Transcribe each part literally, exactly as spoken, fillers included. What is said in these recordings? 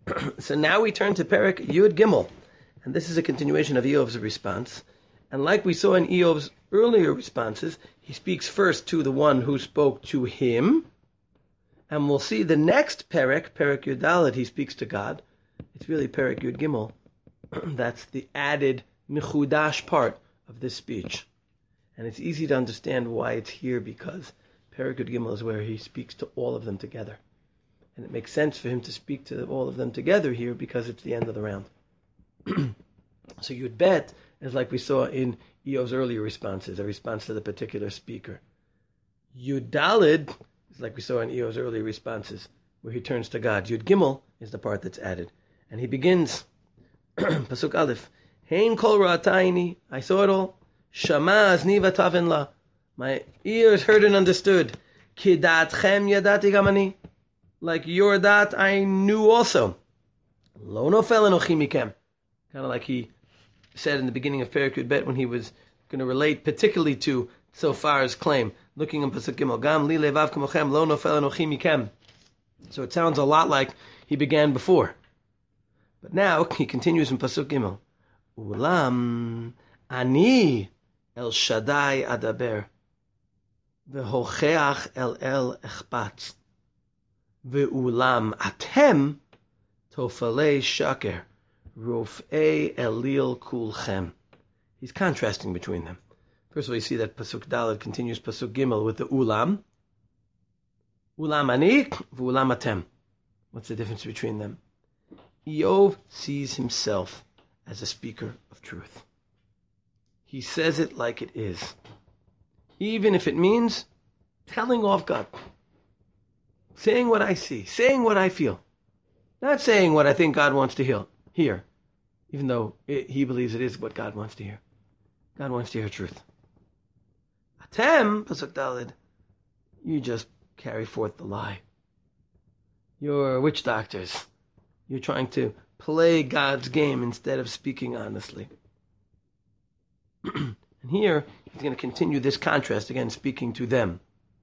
So now we turn to Perek Yud Gimel, and this is a continuation of Eov's response. And like we saw in Eov's earlier responses, he speaks first to the one who spoke to him, and we'll see the next Perek, Perek Yud Dalet, he speaks to God. It's really Perek Yud Gimel. That's the added Mechudash part of this speech. And it's easy to understand why it's here, because Perek Yud Gimel is where he speaks to all of them together. And it makes sense for him to speak to all of them together here because it's the end of the round. So Yud Bet is like we saw in Eov's earlier responses, a response to the particular speaker. Yud Daled is like we saw in Eov's earlier responses, where he turns to God. Yud Gimel is the part that's added. And he begins, Pasuk Aleph, Hein kol ra'atayni, I saw it all. Shama azni v'taven la, my ears heard and understood. Ki da'atchem yadati gamani, like your dat I knew also. Lo nofel enochi mikem, kind of like he said in the beginning of Perek Yud Bet when he was going to relate particularly to Tzofar's claim, looking in Pasuk Gimel, Gam li levav kamochem lo nofel enochi mikem. So it sounds a lot like he began before. But now he continues in Pasuk Gimel, Ulam ani el Shaddai adaber, v'hocheach el el echpat, ve'ulam atem tofalei shaker, rofei elil kulchem. He's contrasting between them. First of all, you see that Pasuk Daled continues Pasuk Gimel with the ulam. Ulam ani v'ulam atem. What's the difference between them? Eov sees himself as a speaker of truth. He says it like it is, even if it means telling off God, saying what I see, saying what I feel, not saying what I think God wants to hear, hear even though it, he believes it is what God wants to hear. God wants to hear truth. Atem, Pasuk Daled, you just carry forth the lie. You're witch doctors. You're trying to play God's game instead of speaking honestly. And here, he's going to continue this contrast, again, speaking to them.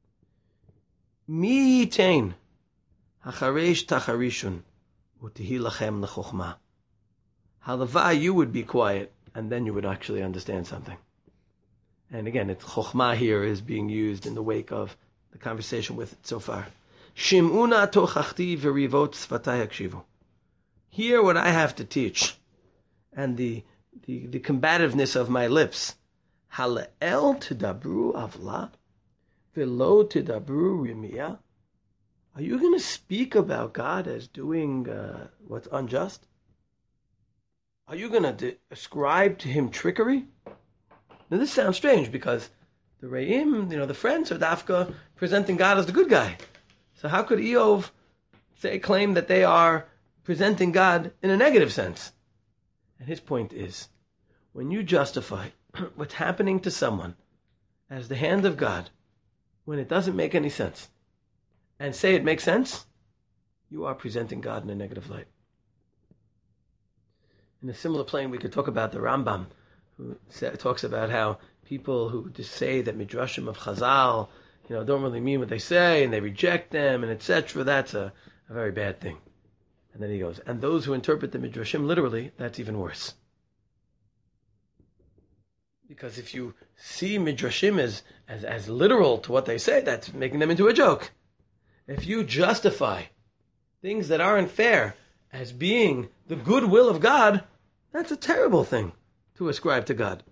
Mi yitain hacharesh tacharishun utihi lachem lechochma. Halavai, you would be quiet, and then you would actually understand something. And again, it's chochma here is being used in the wake of the conversation with it so far. Shim'una tochachti v'rivot tzvatai yakshivu. Hear what I have to teach, and the the, the combativeness of my lips. Halel tidabru avla, velo tidabru rimia. Are you going to speak about God as doing uh, what's unjust? Are you going to de- ascribe to him trickery? Now this sounds strange because the Re'im, you know, the friends are dafka presenting God as the good guy. So how could Eov say claim that they are presenting God in a negative sense? And his point is, when you justify what's happening to someone as the hand of God, when it doesn't make any sense, and say it makes sense, you are presenting God in a negative light. In a similar plane, we could talk about the Rambam, who talks about how people who just say that Midrashim of Chazal, you know, don't really mean what they say, and they reject them, and et cetera, that's a, a very bad thing. And then he goes, and those who interpret the Midrashim literally, that's even worse. Because if you see Midrashim as, as, as literal to what they say, that's making them into a joke. If you justify things that aren't fair as being the goodwill of God, that's a terrible thing to ascribe to God.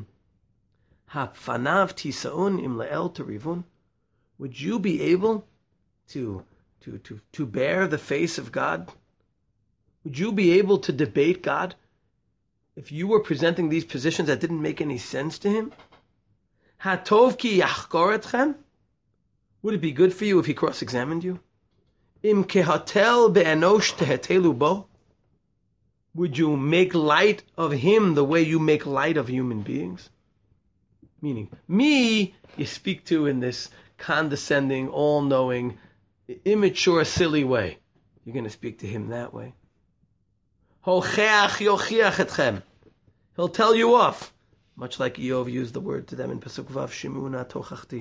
Hafanav tisaun im le'el terivun. Would you be able to, to, to, to bear the face of God? Would you be able to debate God if you were presenting these positions that didn't make any sense to him? Hatov ki yachkor etchem. Would it be good for you if he cross-examined you? Im kehatel be'enosh tehetelu bo. Would you make light of him the way you make light of human beings? Meaning, me, you speak to in this condescending, all-knowing, immature, silly way. You're going to speak to him that way. Hocheach yochiach etchem. He'll tell you off. Much like Eov used the word to them in Pasuk Vav, Shimuna tochachti.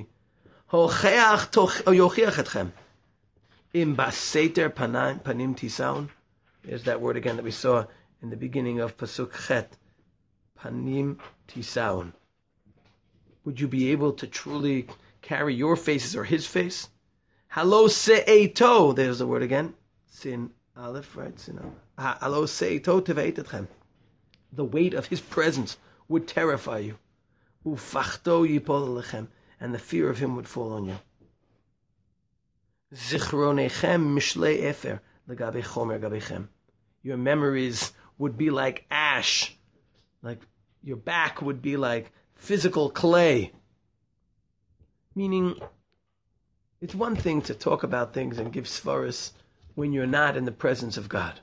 Hocheach yochiach etchem. Im baseter panim tisaun. There's that word again that we saw in the beginning of Pasuk Chet. Panim tisaun. Would you be able to truly carry your faces or his face? Halo se'eto. There's the word again. Sin aleph, right? Sin aleph. Halo se'eto teve'etetchem. The weight of his presence would terrify you. Ufachto yipol alechem. And the fear of him would fall on you. Zichronechem mishlei efer legabe chomer gabechem. Your memories would be like ash. Like your back would be like physical clay. Meaning, it's one thing to talk about things and give svaris when you're not in the presence of God.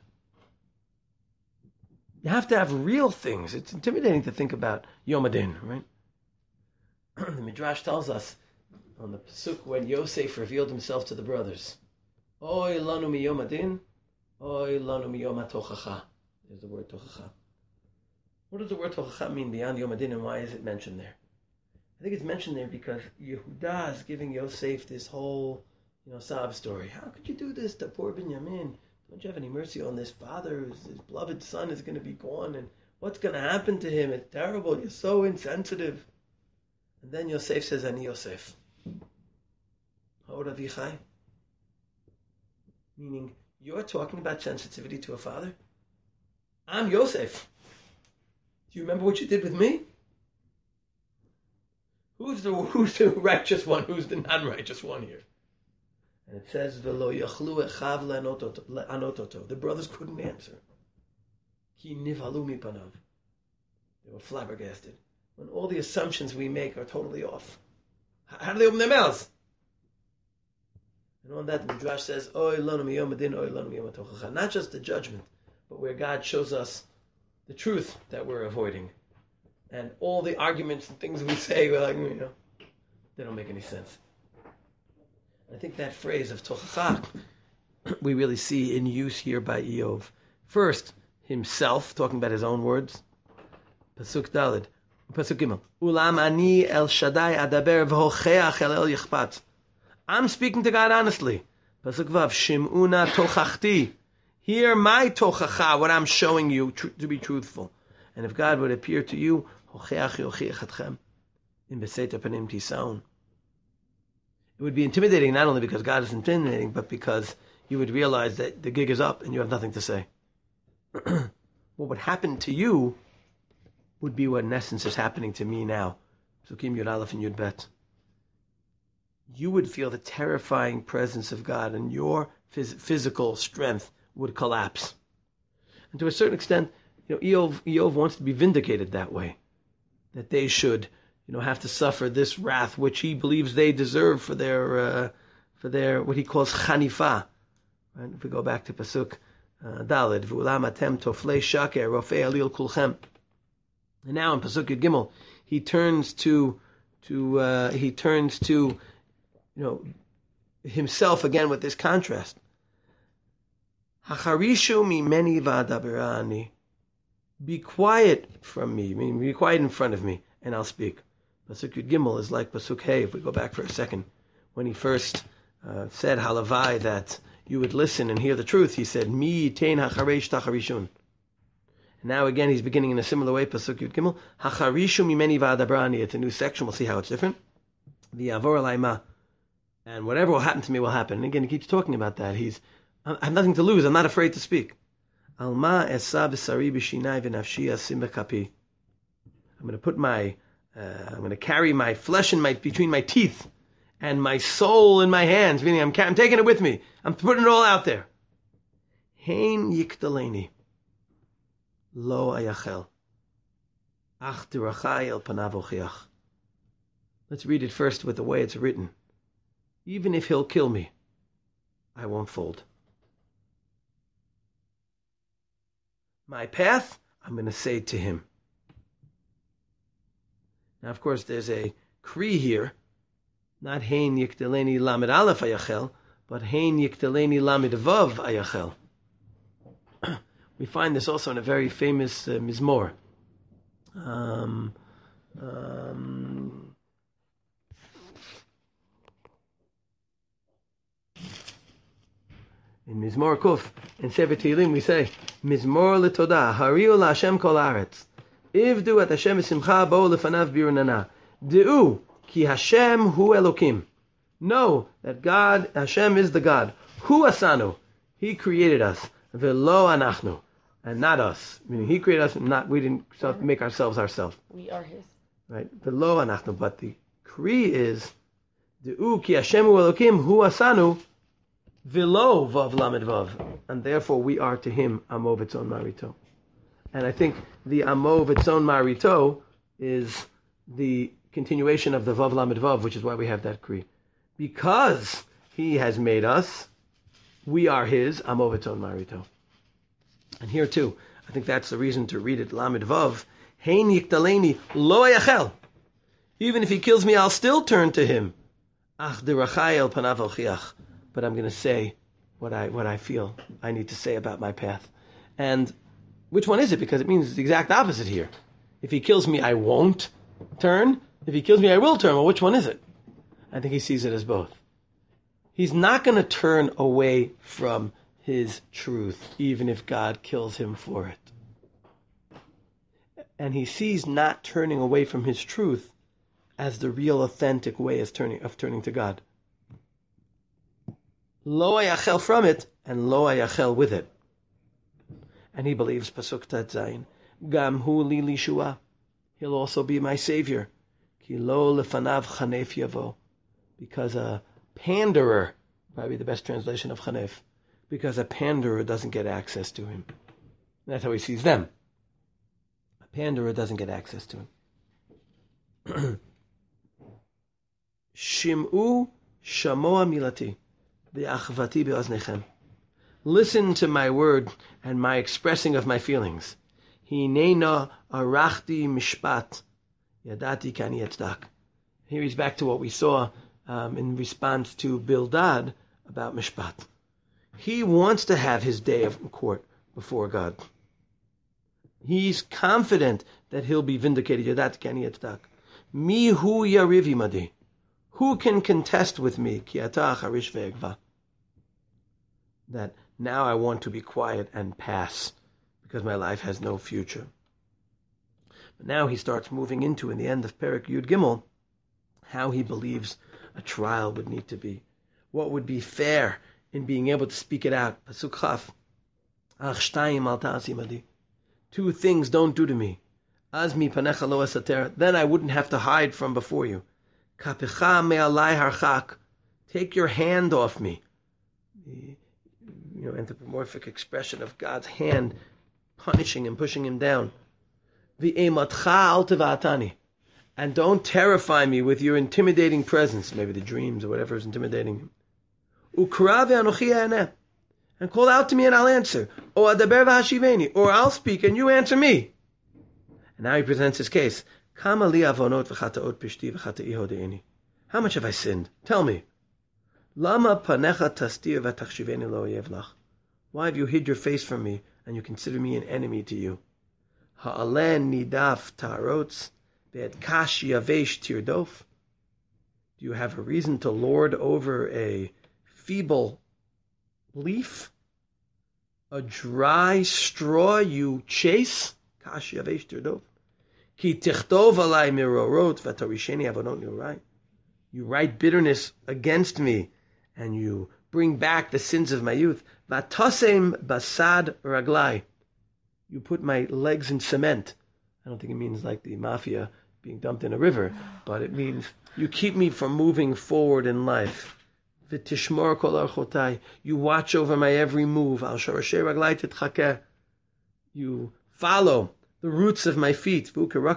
You have to have real things. It's intimidating to think about Yom Adin, right? The Midrash tells us on the Pasuk when Yosef revealed himself to the brothers. Oy lanu miyom adin, oy lanu miyom tochacha. There's the word tochacha. What does the word tochacha mean beyond Yom Adin, and why is it mentioned there? I think it's mentioned there because Yehuda is giving Yosef this whole, you know, sob story. How could you do this to poor Binyamin? Don't you have any mercy on this father? His, his beloved son is going to be gone, and what's going to happen to him? It's terrible. You're so insensitive. And then Yosef says, Ani Yosef. Hod Avichai. Meaning, you're talking about sensitivity to a father? I'm Yosef. Do you remember what you did with me? Who's the who's the righteous one? Who's the non-righteous one here? And it says, V'lo yachlu echav le'anototo. The brothers couldn't answer. Ki nivhalu mipanav. They were flabbergasted. When all the assumptions we make are totally off. How do they open their mouths? And on that, the Midrash says, Oy lanu miyom adin, oy lanu miyom tochacha. Not just the judgment, but where God shows us the truth that we're avoiding. And all the arguments and things we say, we're like, you know, they don't make any sense. I think that phrase of tochacha, we really see in use here by Eov. First, himself, talking about his own words. Pasuk Daled. Pasuk Gimel. Ulam ani el Shaddai adaber v'hocheach el el yichpat. I'm speaking to God honestly. Pasuk Vav. Shim'una tochachti. Hear my tochacha, what I'm showing you tr- to be truthful. And if God would appear to you, hocheach yochiach atchem. In beseta panim tisaun. It would be intimidating not only because God is intimidating, but because you would realize that the gig is up and you have nothing to say. What would happen to you would be what in essence is happening to me now. Psukim Yud Aleph and Yud Bet. You would feel the terrifying presence of God and your phys- physical strength would collapse. And to a certain extent, you know, Eov, Eov wants to be vindicated that way. That they should, you know, have to suffer this wrath which he believes they deserve for their, uh, for their, what he calls chanifa. Right? If we go back to Pasuk uh, Daled, V'ulam atem toflei shaker rofei alil kulchem. And now in Pasuk Yud Gimel, he turns to, to uh, he turns to, you know, himself again with this contrast. Hacharishu mimeni v'adaberani. Be quiet from me, I mean, be quiet in front of me, and I'll speak. Pasuk Yud Gimel is like Pasuk Hey, if we go back for a second. When he first uh, said Halavai that you would listen and hear the truth, he said, Mi tein hacharesh tacharishun. Now again, he's beginning in a similar way. Pasuk Yud Gimel, Hacharishu mimeni v'adabrani. It's a new section. We'll see how it's different. V'yavor alai ma, and whatever will happen to me will happen. And again, he keeps talking about that. He's, I have nothing to lose. I'm not afraid to speak. Alma esa b'sari b'shinai v'nafshi asim b'kapi. I'm going to put my, uh, I'm going to carry my flesh in my between my teeth, and my soul in my hands. Meaning, I'm, I'm taking it with me. I'm putting it all out there. Hein yiktaleni. Lo ayachel. Ach dirachai el panav ochiach. Let's read it first with the way it's written. Even if he'll kill me, I won't fold. My path, I'm going to say to him. Now, of course, there's a kri here. Not hein yikteleni lamed aleph ayachel, but hein yikteleni lamed vav ayachel. We find this also in a very famous uh, Mizmor. Um, um, In Mizmor Kuf, in Sefer Tehillim, we say, Mizmor l'todah, hariu la'Hashem kol haaretz. Ivdu at Hashem v'simcha bo lefanav birunana. De'u ki Hashem hu Elokim. Know that God, Hashem is the God. Hu asanu. He created us. V'lo anachnu. And not us. Meaning He created us, and not we didn't make ourselves ourselves. We are His. Right? V'lo anachnu. But the Kri is, De'u ki Hashem hu Elokim hu asanu. V'lo vav lamed vav. And therefore we are to Him amo v'tzon marito. And I think the amo v'tzon marito is the continuation of the vav lamed vav, which is why we have that kri. Because He has made us, we are His amo v'tzon marito. And here too, I think that's the reason to read it lamed vav. Hein yiktaleni lo yachel. Even if He kills me, I'll still turn to Him. Ach derachai el panav al chiach. But I'm going to say what I what I feel I need to say about my path. And which one is it? Because it means the exact opposite here. If He kills me, I won't turn. If He kills me, I will turn. Well, which one is it? I think He sees it as both. He's not going to turn away from His truth, even if God kills him for it. And He sees not turning away from His truth as the real, authentic way of turning, of turning to God. Lo ayachel from it, and lo ayachel with it. And he believes, Pasuk Tet Zayin, Gam hu li lishua. He'll also be my savior. Ki lo lefanav chanef yavo. Because a panderer, probably the best translation of chanef, because a panderer doesn't get access to him. That's how he sees them. A panderer doesn't get access to him. Shim'u shamoa milati. Listen to my word and my expressing of my feelings. Hinena arachti mishpat yadati kani etzdak. Here he's back to what we saw um, in response to Bildad about mishpat. He wants to have his day of court before God. He's confident that he'll be vindicated. Yadati kani etzdak. Mi hu yariv imadi. Who can contest with me? Ki ata charish ve'egva. That now I want to be quiet and pass because my life has no future. But now he starts moving into, in the end of Perek Yud Gimel, how he believes a trial would need to be. What would be fair in being able to speak it out. Pasuk Chaf. Ach shtayim al ta'asi madi. Two things don't do to me. Azmi panecha lo esater. Then I wouldn't have to hide from before you. Kapecha me'alai harchak. Take your hand off me. The you know, anthropomorphic expression of God's hand punishing him, pushing him down. V'ematcha al tevatani. And don't terrify me with your intimidating presence, maybe the dreams or whatever is intimidating him. Ukra ve'anochi ha'aneh. And call out to me and I'll answer. O adaber v'hashiveni. Or I'll speak and you answer me. And now he presents his case. Kama li avonot v'chataot pishti v'chatai hodeini. How much have I sinned? Tell me. Lama panecha tastir v'tachshiveni lo oyev lach. Why have you hid your face from me and you consider me an enemy to you? Ha'alen nidaf ta'arotz ve'et kash yavesh tirdof. Do you have a reason to lord over a feeble leaf? A dry straw you chase? Kash yavesh tirdof. Ki tichtov alai mirorot v'tarisheni avonot niurai. You write bitterness against me, and you bring back the sins of my youth. V'tasem basad raglai. You put my legs in cement. I don't think it means like the mafia being dumped in a river, but it means you keep me from moving forward in life. V'tishmor kol archotai. You watch over my every move. Al shorashei raglai titchakeh. You follow the roots of my feet.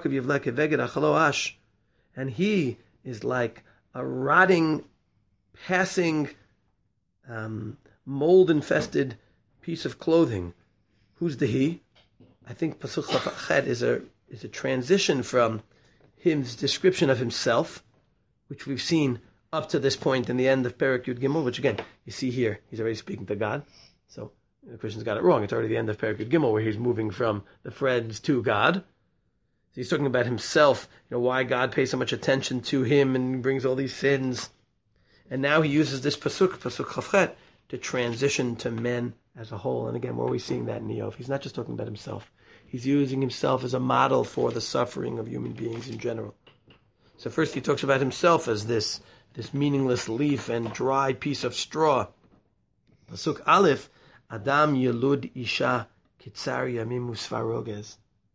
And he is like a rotting, passing, um, mold-infested piece of clothing. Who's the he? I think Pasuk Chafachet is a is a transition from his description of himself, which we've seen up to this point in the end of Perek Yud Gimel, which again, you see here, he's already speaking to God. So the Christians got it wrong. It's already the end of Perek Yud Gimel where he's moving from the friends to God. So he's talking about himself, you know, why God pays so much attention to him and brings all these sins. And now he uses this pasuk, pasuk Chafchet, to transition to men as a whole. And again, where are we seeing that in Eov? He's not just talking about himself. He's using himself as a model for the suffering of human beings in general. So first he talks about himself as this, this meaningless leaf and dry piece of straw. Pasuk Aleph, Adam Yelud Isha Kitzar Yamim Usvarogez.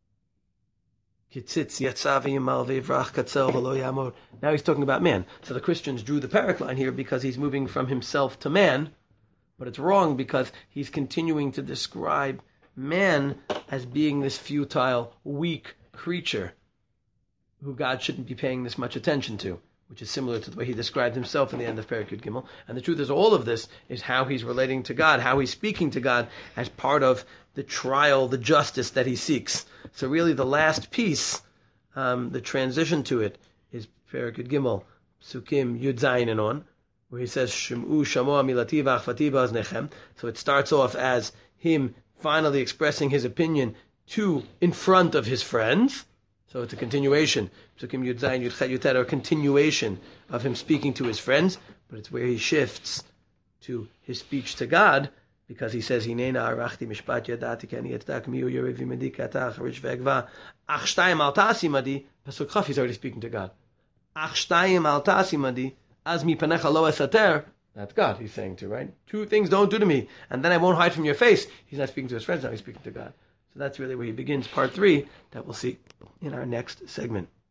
Now he's talking about man. So the Christians drew the parak line here because he's moving from himself to man, but it's wrong because he's continuing to describe man as being this futile, weak creature who God shouldn't be paying this much attention to, which is similar to the way he described himself in the end of Perek Yud Gimel. And the truth is, all of this is how he's relating to God, how he's speaking to God as part of the trial, the justice that he seeks. So really the last piece, um, the transition to it, is Perek Yud Gimel, Psukim Yud Zayin and on, where he says, Shem'u shamoa milati v'achvati ba'aznechem. So it starts off as him finally expressing his opinion to, in front of his friends. So it's a continuation. Psukim Yud Zayin, Yud Chet, Yud Tet are a continuation of him speaking to his friends, but it's where he shifts to his speech to God, because he says, Hinena arachti mishpat yadati ki ani etzdak miu yerev v'imadi katach harish ve'egva ach shtayim al tasi madi. Pasuk Chaf, he's already speaking to God. Ach shtayim al tasi madi az mi panecha lo esater. That's God he's saying to, right? Two things don't do to me, and then I won't hide from your face. He's not speaking to his friends now, he's speaking to God. So that's really where he begins part three, that we'll see in our next segment.